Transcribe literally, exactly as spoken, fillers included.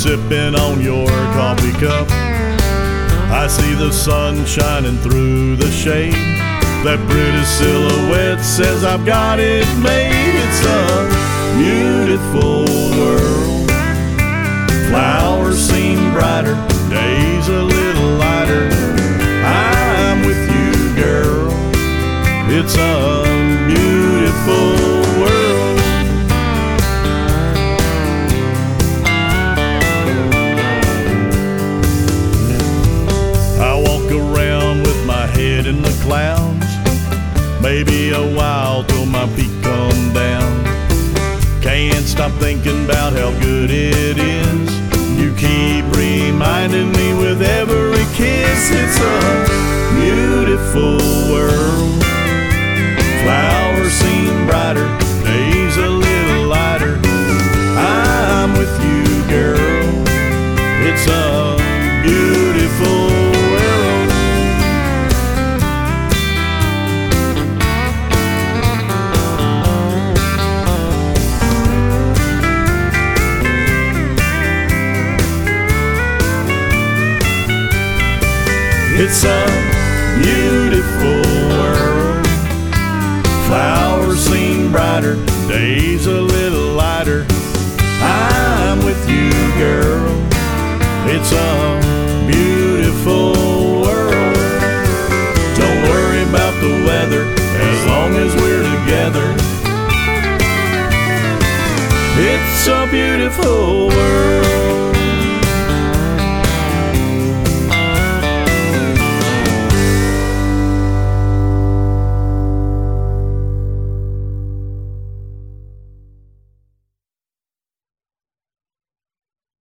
sipping on your coffee cup. I see the sun shining through the shade. That pretty silhouette says I've got it made. It's a beautiful world. Flowers seem brighter, days a little lighter. I'm with you, girl. It's a beautiful world. I walk around with my head in the clouds, maybe a while till my feet come down. Can't stop thinking about how good it is. You keep reminding me with every kiss. It's a beautiful world. Flowers seem brighter, days a little lighter. I'm with you, girl. It's a beautiful world. It's a beautiful world. Flowers seem brighter, days a little lighter.